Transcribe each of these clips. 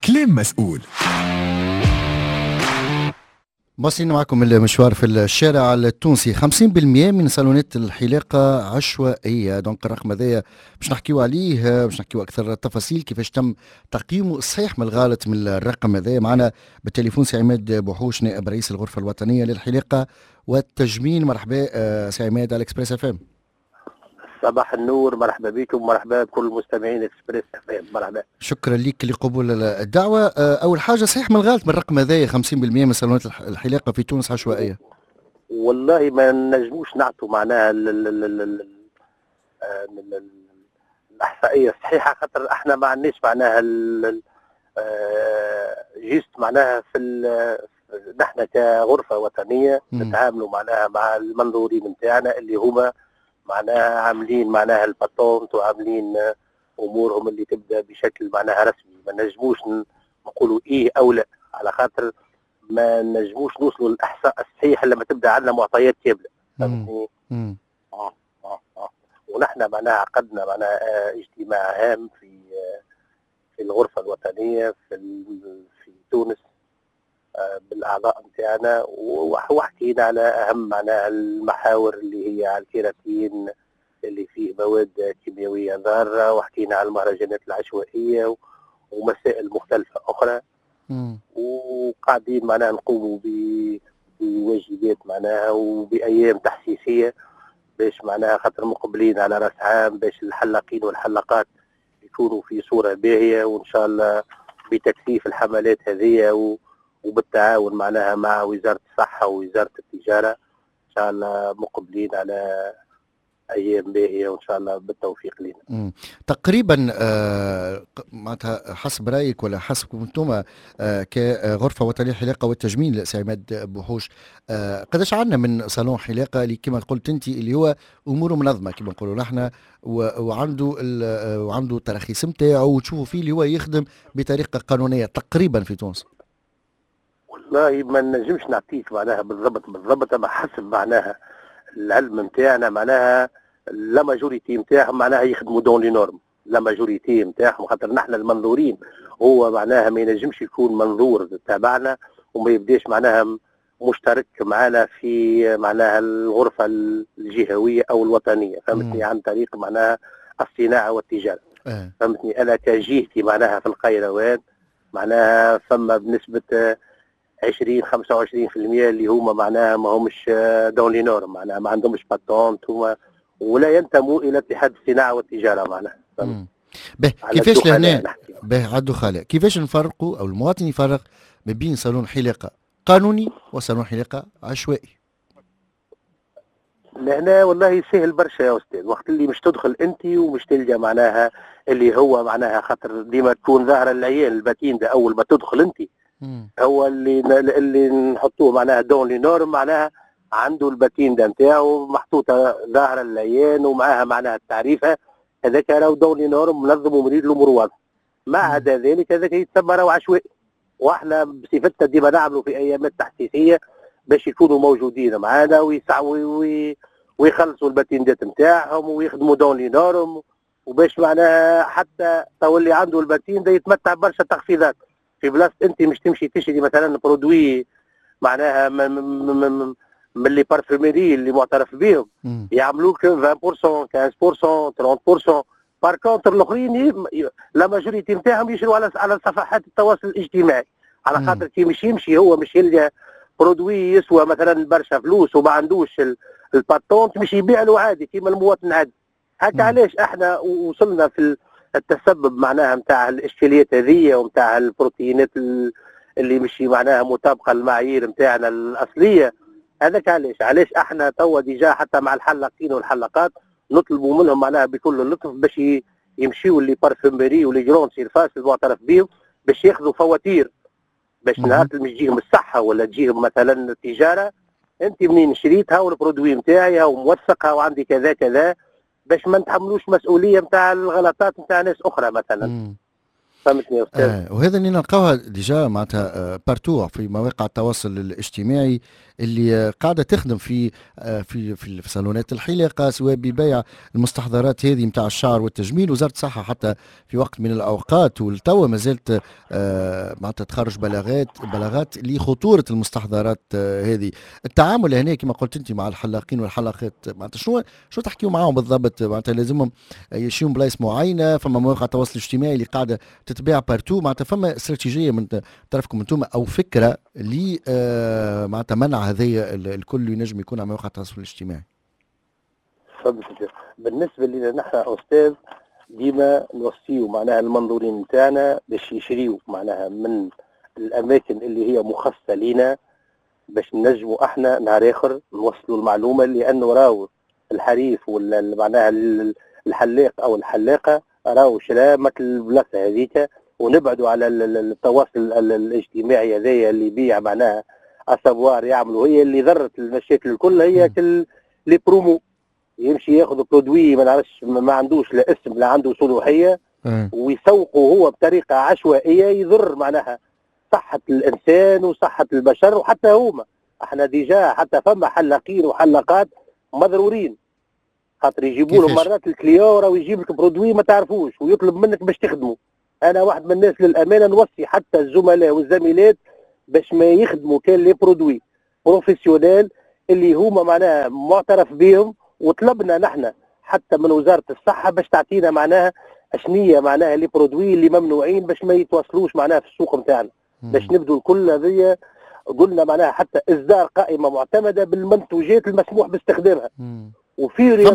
كلام مسؤول. واصلين معكم المشوار في الشارع التونسي. 50% من صالونات الحلاقة عشوائية، دونك الرقم هذايا باش نحكيو عليه، باش نحكيو أكثر التفاصيل كيفاش تم تقييمه الصحيح من الغلط من الرقم هذايا. معنا بالتليفون سي عماد بوحوش، نائب رئيس الغرفة الوطنية للحلاقة والتجميل. مرحبا سي عماد على اكسبريس اف ام. صباح النور، مرحبا بكم، مرحبا بكل المستمعين اكسبريس اف ام. مرحبا. شكرا لك لقبول الدعوة. أول حاجة صحيح من الغلط من الرقم هذايا 50% من صالونات الحلاقة في تونس عشوائية؟ والله ما نجموش نعطوا معناها الاحصائيه الصحيحه، خاطر احنا ما عندناش معناها جيست معناها نحن كغرفه وطنيه نتعاملوا معناها مع المنظورين نتاعنا اللي هما معناها عاملين معناها الباتونت وعاملين امورهم اللي تبدا بشكل معناها رسمي. ما نجموش نقولوا ايه او لا، على خاطر ما نجموش نوصلوا للاحصاء الصحيح لما تبدا عندنا معطيات كامله. فهمتني؟ ونحن معناها عقدنا معناها اجتماع هام في الغرفه الوطنيه في تونس بالاعضاء نتاعنا، وحكينا على اهم معناها المحاور اللي هي على الكيراتين اللي فيه مواد كيميائيه ضاره، وحكينا على المهرجانات العشوائيه ومسائل مختلفه اخرى. وقاعدين معناها نقوموا بواجبات معناها وبايام تحسيسيه باش معناها خاطر مقبلين على راس عام، باش الحلاقين والحلاقات يكونوا في صوره باهيه، وان شاء الله بتكثيف الحملات هذه وبالتعاون معناها مع وزاره الصحه ووزاره التجاره ان شاء الله مقبلين على ايام باهيه وان شاء الله بالتوفيق لنا. تقريبا معناتها حسب رايك ولا حسبكم انتم كغرفه وطنيه الحلاقه والتجميل سي عماد بوحوش، قداش عندنا من صالون حلاقه اللي كما قلت انت اللي هو اموره منظمه كما نقولوا نحن، وعنده التراخيص نتاعو وتشوفوا فيه اللي هو يخدم بطريقه قانونيه تقريبا في تونس؟ والله ما نجمش نعطيك معناها بالضبط، اما حسب معناها العلم نتاعنا معناها لا ماجوريتي نتاعهم معناها يخدموا دون لي نورم، لا ماجوريتي نتاعهم، خاطر نحن المنظورين هو معناها ما ينجمش يكون منظور تبعنا وما يبداش معناها مشترك معنا في معناها الغرفه الجهويه او الوطنيه. فهمتني؟ عن طريق معناها الصناعه والتجاره. فهمتني؟ انا كجهتي معناها في القيروان معناها ثم بنسبه 20-25% اللي هما معناها ما همش دون لي نورم، معناها ما عندهمش باتونت ولا ينتموا الى اتحاد الصناعه والتجاره معناها. كيفاش لهنا على الدخلاء كيفاش نفرقوا او المواطن يفرق ما بين صالون حلاقه قانوني وصالون حلاقه عشوائي؟ لهنا والله سهل برشا يا استاذ، وقت اللي مش تدخل انت ومش تلقى معناها اللي هو معناها خاطر ديما تكون ظاهره العيان الباتين ده اول ما تدخل انت هو اللي نحطوه معناها دون لي نورم، معناها عنده الباتين ده نتاعو محطوطه ظاهره للعيان ومعاها معناها التعريفه، هذاك راهو دون لي نورم منظم ومدير الامور واضح. ما عدا ذلك هذاك يتسمى راهو عشوائي، واحنا بصفتنا ديما نعملوا في ايامات تحسيسيه باش يكونوا موجودين معانا ويخلصوا الباتيندات نتاعهم ويخدموا دون لي نورم، وباش معناها حتى تولي عنده الباتين ده يتمتع برشا تخفيضات في بلاصه انت مش تمشي تشتري مثلا برودوي معناها من لي بارفوميري اللي معترف بهم يعملوك 20% 15% 30%. بار كونتر الاخرين لا ماجوريتي نتاعهم يشروا على صفحات التواصل الاجتماعي، على خاطر كي مش يمشي هو مش يلقى برودوي يسوى مثلا برشا فلوس وما عندوش الباتونت مش يبيع له عادي كيما المواطن عادي. هكا علاش احنا وصلنا في التسبب معناها نتاع الاشكاليات هذه ونتاع البروتينات اللي مش معناها مطابقه للمعايير نتاعنا الاصليه. هذاك علاش احنا توا ديجا حتى مع الحلاقين والحلاقات نطلبوا منهم معناها بكل لطف باش يمشيوا لي بارفوميري ولي جرون سيرفاس المعترف بهم باش ياخذوا فواتير، باش نهار مش تجيهم الصحه ولا تجيهم مثلا التجاره انت منين شريتها والبرودوي نتاعي وموثقها وعندي كذا كذا، باش ما نتحملوش مسؤوليه نتاع الغلطات نتاع ناس اخرى مثلا. فهمتني يا استاذ. وهذا اللي نلقاوها ديجا معناتها بارتو في مواقع التواصل الاجتماعي اللي قاعده تخدم في صالونات الحلاقه، سواء ببيع المستحضرات هذه نتاع الشعر والتجميل. وزاره الصحه حتى في وقت من الاوقات والتوا ما زالت معناتها تخرج بلاغات لخطوره المستحضرات هذه. التعامل هنا كما قلت انت مع الحلاقين والحلاقات، معناتها شو تحكيوا معاهم بالضبط؟ معناتها لازمهم يمشيون بلايص معينه، فما مواقع التواصل الاجتماعي اللي قاعده تتباع بارتو، معناتها فما استراتيجيه من طرفكم انتم او فكره ل معناتها منع هذايا الكل ينجم يكون على مواقع التواصل الاجتماعي؟ فهمتك. بالنسبه لنا نحن استاذ ديما نوصيو معناها المنظورين نتاعنا باش يشريوا معناها من الاماكن اللي هي مخصصه لينا، باش نجموا احنا نهار اخر نوصلوا المعلومه، لانه راهو الحريف ولا معناها الحلاق او الحلاقه راهو شرا مثل البلاصه هذيك، ونبعدوا على التواصل الاجتماعي هذايا اللي يبيع معناها اسافوار يعملوا، هي اللي ضرت المشاكل الكل هي لي برومو. يمشي ياخذ برودوي ما نعرفش ما عندوش لا اسم لا عنده صلاحيه ويسوقه هو بطريقه عشوائيه، يضر معناها صحه الانسان وصحه البشر. وحتى هما احنا ديجا حتى فما حلاقين وحلاقات مضرورين، خاطر يجيبوا له مرات الكليون راهو يجيب لك برودوي ما تعرفوش ويطلب منك باش تخدمه. انا واحد من الناس للامانه نوصي حتى الزملاء والزميلات باش ما يخدموا كان لي برودوي بروفيسيونيل اللي هما معناها معترف بهم. وطلبنا نحن حتى من وزاره الصحه باش تعطينا معناها اشنيه معناها لي برودوي اللي ممنوعين باش ما يتواصلوش معناها في السوق نتاعنا، باش نبدو الكل هذيا. قلنا معناها حتى اصدار قائمه معتمده بالمنتوجات المسموح باستخدامها. وفي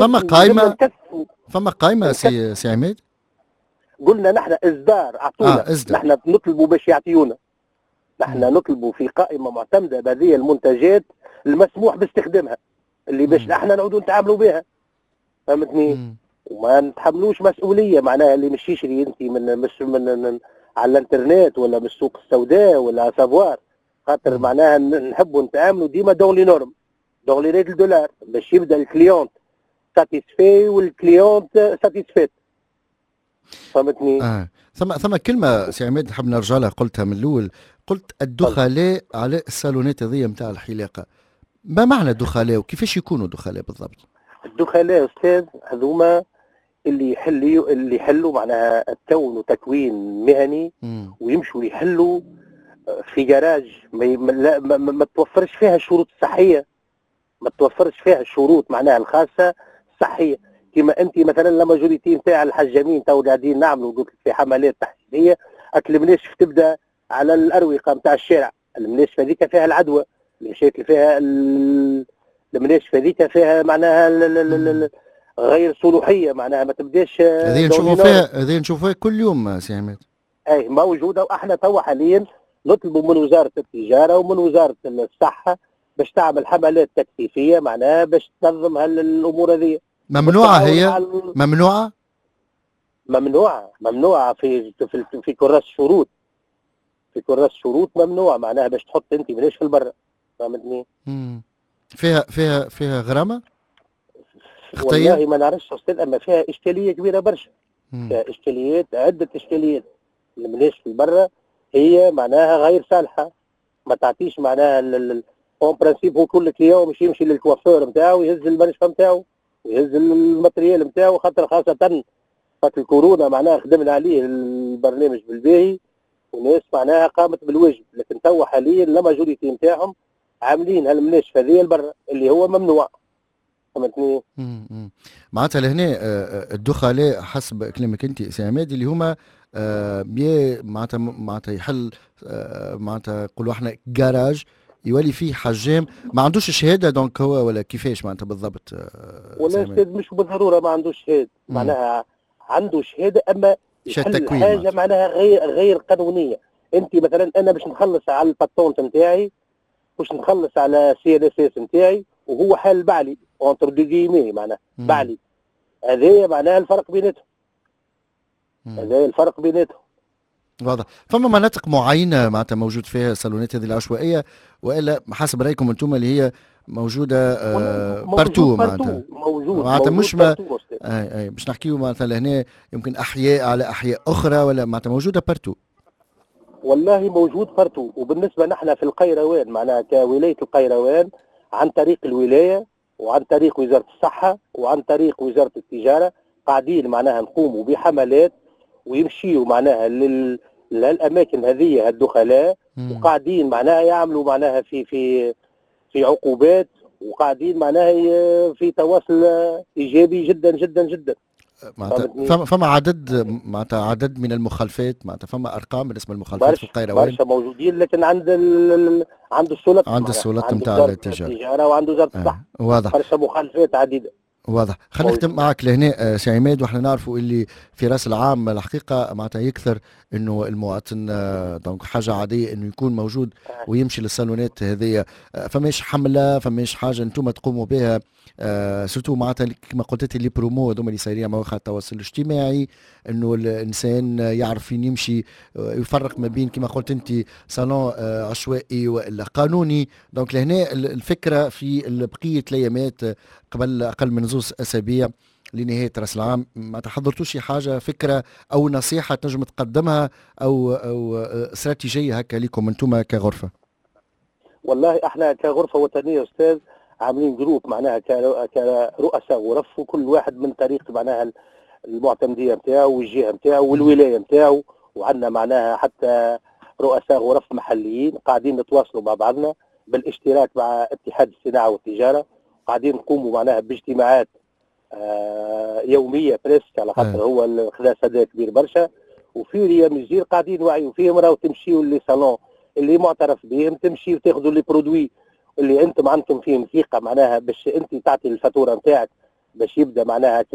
فما قائمه سي عماد. قلنا نحن اصدار اعطونا نحن نطلبوا باش يعطيونا، نحن نطلبوا في قائمه معتمده بهذه المنتجات المسموح باستخدامها اللي باش احنا نعودوا نتعاملوا بها. فهمتني؟ وما نتحملوش مسؤوليه معناها اللي مش يشري انت من على الانترنت ولا من السوق السوداء ولا سافوار، خاطر معناها نحبوا نتعاملوا ديما دون لي نورم دون لي ريغل دولار باش يبدا الكليونت ساتيسفي والكليونت ساتيسفيت. فهمتني؟ ثم كلمه سي عماد نحب نرجع لها، قلتها من الاول، قلت الدخلاء على الصالونات هذه نتاع الحلاقه. ما معنى الدخلاء وكيفاش يكونوا الدخلاء بالضبط؟ الدخلاء استاذ هذوما اللي يحلوا معناها الكون وتكوين مهني ويمشوا يحلوا في جراج ما توفرش فيها الشروط الصحيه، ما توفرش فيها الشروط معناها الخاصه الصحيه. كما انت مثلا لما جوريتي نتاع الحجامين تو قاعدين نعملوا قلت في حملات تحسينيه، المناشف تبدا على الاروقه نتاع الشارع، المناشف هذيك فيها العدوى، المشاكل فيها المناشف هذيك فيها معناها غير صلوحيه، معناها ما تبداش. هذه نشوفوها كل يوم سي عماد. اي موجوده، واحنا توا حاليا نطلبوا من وزاره التجاره ومن وزاره الصحه باش تعمل حملات تكثيفيه معناها باش تنظم هالامور هذه. ممنوعه هي؟ ممنوعه في كراس الشروط، في كراس الشروط ممنوع معناها باش تحط انت ماناش في البر. فهمتني؟ فيها غرامه؟ والله ما نعرفش استاذ، اما فيها اشكاليه كبيره برشا. فيها اشكاليات، عده اشكاليات. المناش في البر هي معناها غير صالحه، ما تعطيش معناها اون برانسيب. هو كل كليون مش يمشي للكوافير نتاعو يهز المنشفه نتاعو ويهز الماتريال نتاعو، خاطر خاصه فات الكورونا معناها خدمنا عليه البرنامج بالباهي وناس معناها قامت بالواجب. لكن توا حاليا لا ماجوريتي نتاعهم عاملين هالمناشف هذيا البر اللي هو ممنوع. فهمتني؟ معناتها لهنا الدخلاء حسب كلامك انت سي عماد اللي هما معناتها يحل معناتها نقولوا احنا جراج يولي فيه حجام ما عندوش شهاده دونك هو ولا كيفاش معناتها بالضبط؟ ولا استاذ مش بالضروره ما عندوش شهاده، معناها عنده شهاده اما يحل حاجه معناها غير قانونيه. انت مثلا انا باش نخلص على الباتونت نتاعي، باش نخلص على سي ال اس اس نتاعي وهو حال بعلي اونتر دي جيمي معناها بعلي، هذا معناها الفرق بيناتهم. هذا الفرق بيناتهم. واضح. فما مناطق معينه معناتها موجود فيها الصالونات هذه العشوائيه، والا حسب رايكم انتم اللي هي موجوده بارتو معناتها؟ موجود معناتها اي باش نحكيو مثلا هنا يمكن احياء على احياء اخرى ولا معناتها موجوده بارتو؟ والله موجود فرتو. وبالنسبه نحن في القيروان معناها كولايه القيروان، عن طريق الولايه وعن طريق وزاره الصحه وعن طريق وزاره التجاره قاعدين معناها نقوموا بحملات ويمشيوا معناها للاماكن هذه الدخلاء، وقاعدين معناها يعملوا معناها في عقوبات، وقاعدين معناها في تواصل ايجابي جدا جدا جدا. معناتها فما عدد معناتها عدد من المخالفات، معناتها فما ارقام بالنسبه للمخالفات في القيروان؟ برشا موجودين، لكن عند السلطه، عند السلطه نتاع التجاره وعند وزاره الصحه. واضح. برشا مخالفات عديده. واضح. خلينا نختم معك لهنا سي عماد. واحنا نعرفوا اللي في راس العام الحقيقه معناتها يكثر انه المواطن دونك حاجه عاديه انه يكون موجود ويمشي للصالونات هذيا. فماش حمله، فماش حاجه انتم تقوموا بها سورتو معناتها كما قلت لي برومو هذوما اللي صايرين مواقع التواصل الاجتماعي، انه الانسان يعرف فين يمشي، يفرق ما بين كما قلت انت صالون عشوائي والا قانوني. دونك لهنا الفكره في بقيه الايامات قبل اقل من زوز اسابيع لنهايه راس العام، ما تحضرتوش شي حاجه، فكره او نصيحه تنجم تقدمها او استراتيجيه هكا لكم انتم كغرفه؟ والله احنا كغرفه وطنيه استاذ عاملين جروب معناها كرؤساء غرف، وكل واحد من طريقه معناها المعتمديه نتاعو والجهه نتاعو والولايه نتاعو، وعندنا معناها حتى رؤساء غرف محليين قاعدين نتواصلوا مع بعضنا بالاشتراك مع اتحاد الصناعه والتجاره، قاعدين نقوموا معناها باجتماعات يوميه بريسك، على خاطر هو الخلاص هذا كبير برشا. وفي ايام الجيل قاعدين نوعيوا فيهم، راهو تمشيوا لي صالون اللي معترف بهم، تمشيوا تاخذوا لي برودوي اللي انتم عندكم فيهم ثقه معناها، باش انت تعطي الفاتوره نتاعك باش يبدا معناها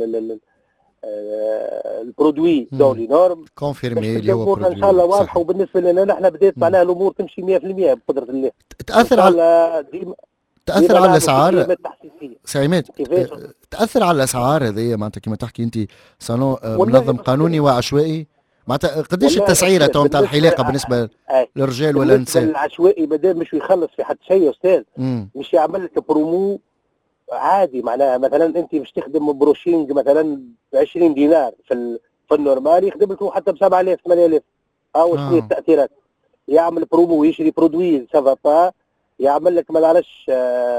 البرودوي دون لي نورم كونفيرمي اللي هو برودوي ان شاء الله واضحه. وبالنسبه لنا نحن بدات معناها الامور تمشي 100% بقدره الله. تاثر على الاسعار سي عماد، تاثر على الاسعار هذه معناتها كما تحكي انت صالون منظم قانوني وعشوائي؟ معناتها قداش التسعيره تو نتاع الحلاقه بالنسبه للرجال ولا النساء؟ العشوائي مادام مش يخلص في حد شيء يا استاذ، مش يعمل لك برومو عادي معناها. مثلا انت مش تخدم بروشينج مثلا ب 20 دينار في النورمال، يخدم لك حتى ب 7000 8000. او شنو التاثيرات؟ يعمل برومو ويشري برودوي سافا با، يعمل لك ما نعرفش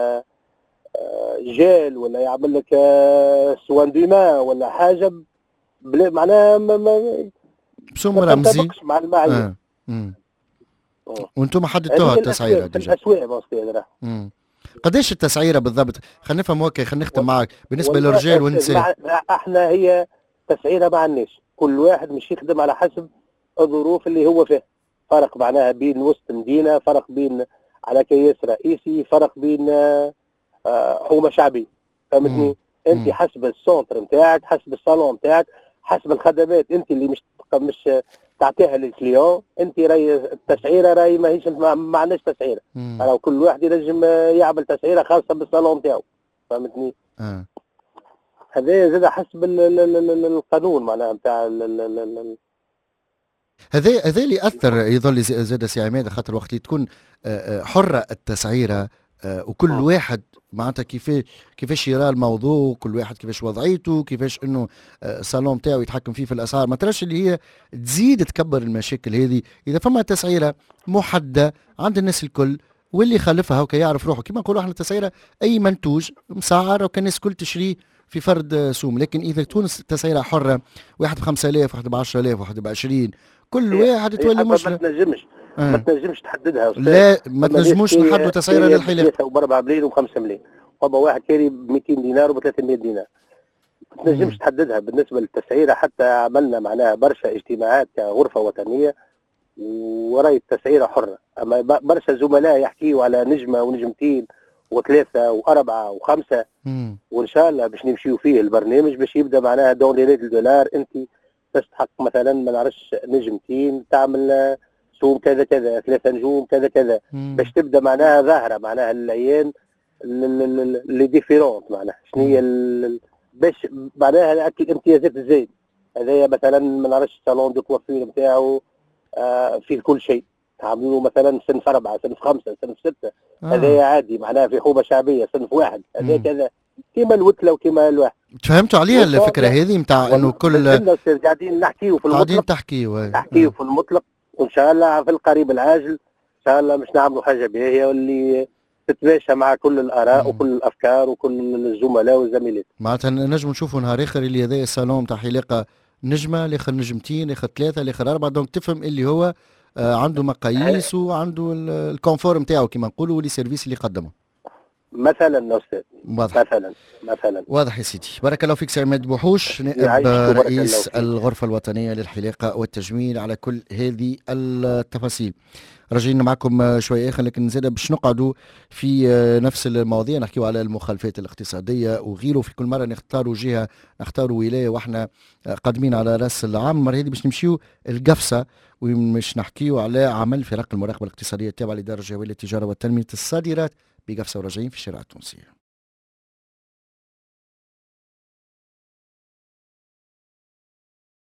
جيل، ولا يعمل لك سوان دوما ولا حاجه معناها بسم رمزي مع المعايير. وانتم حددتوها التسعيره ديجا؟ الاسواق قداش التسعيره بالضبط؟ خلينا نفهم هكا، خلينا نختم معك بالنسبه للرجال والنساء. احنا هي تسعيره مع الناس، كل واحد مش يخدم على حسب الظروف اللي هو فيها. فرق معناها بين وسط مدينه، فرق بين على كياس رئيسي، فرق بين حومه شعبيه. فهمتني؟ انت حسب السونتر نتاعك، حسب الصالون نتاعك، حسب الخدمات انت اللي مش تعطيها للكليون. انت راهي التسعيره راهي ماهيش ما عندناش تسعيره، راهو كل واحد ينجم يعمل تسعيره خاصه بالصالون نتاعو. فهمتني؟ هذا زاد حسب القانون معناها نتاع هذا اللي اثر يظل زاد سي عماد، خاطر وقت اللي تكون حره التسعيره وكل واحد معناتها كيفاش يرى الموضوع، كل واحد كيفاش وضعيته، كيفاش انه الصالون نتاعو يتحكم فيه في الاسعار، ما تراش اللي هي تزيد تكبر المشاكل هذه. اذا فما تسعيره محدده عند الناس الكل، واللي يخالفها هكا يعرف روحه. كما نقولوا احنا التسعيره اي منتوج مسعر وكان الناس الكل تشريه في فرد سوم. لكن اذا تكون التسعيره حره، واحد ب 5000 واحد ب 10000 واحد ب 20، كل واحد تولي مشكله. ما تنجمش تحددها. لا ما تنجموش نحدوا تسعيره للحلاقه. 3 و4 ملايين و5 ملايين، وما واحد كاري ب 200 دينار و 300 دينار، ما تنجمش تحددها. بالنسبه للتسعيره حتى عملنا معناها برشا اجتماعات كغرفه وطنيه، وراي التسعيره حره. اما برشا زملاء يحكيوا على نجمه ونجمتين وثلاثه واربعه وخمسه، وان شاء الله باش نمشيو فيه البرنامج باش يبدا معناها دون لي الدولار. انت تستحق مثلا ما نعرفش نجمتين تعمل سوم كذا كذا، 3 نجوم كذا كذا، باش تبدا معناها ظاهره معناها العيان اللي ديفيرونت معناها شنو هي باش معناها الامتيازات الزايد. هذايا مثلا ما نعرفش صالون دو كوافير نتاعو فيه كل شيء، تعملوا مثلا صنف 4 صنف 5 صنف 6، هذايا عادي معناها في حومه شعبيه صنف 1 هذا كذا كيما الوتله وكيما الواحد. تفهمتوا عليها الفكره هذه نتاع انه كل قاعدين نحكيو في المطلق، قاعدين تحكيوا نحكيو في المطلق، وان شاء الله في القريب العاجل ان شاء الله مش نعملوا حاجه باهيه واللي تتماشى مع كل الاراء وكل الافكار وكل الزملاء والزميلات. معناتها نجم نشوفوا نهار اخر اللي هذا الصالون تاع حلاقه نجمه، الاخر نجمتين، الاخر ثلاثه، الاخر اربعه، دونك تفهم اللي هو عنده مقاييس وعنده الكونفور نتاعو كما نقولوا واللي سيرفيس اللي قدمه. مثلا استاذ، واضح. مثلا واضح يا سيدي. بارك الله فيك سي عماد بوحوش، نائب رئيس الغرفه الوطنيه للحلاقه والتجميل، على كل هذه التفاصيل. راجعين معكم شوي اخر، لكن زاد باش نقعدوا في نفس المواضيع، نحكيو على المخالفات الاقتصاديه وغيره. في كل مره نختاروا جهه، نختاروا ولايه، واحنا قادمين على راس العام. المره هذه باش نمشيو القفصه ومش نحكيو على عمل فرق المراقبه الاقتصاديه التابعه للاداره الجهويه للتجاره والتنميه الصادرات بقفصه، وراجعين في الشارع التونسيه.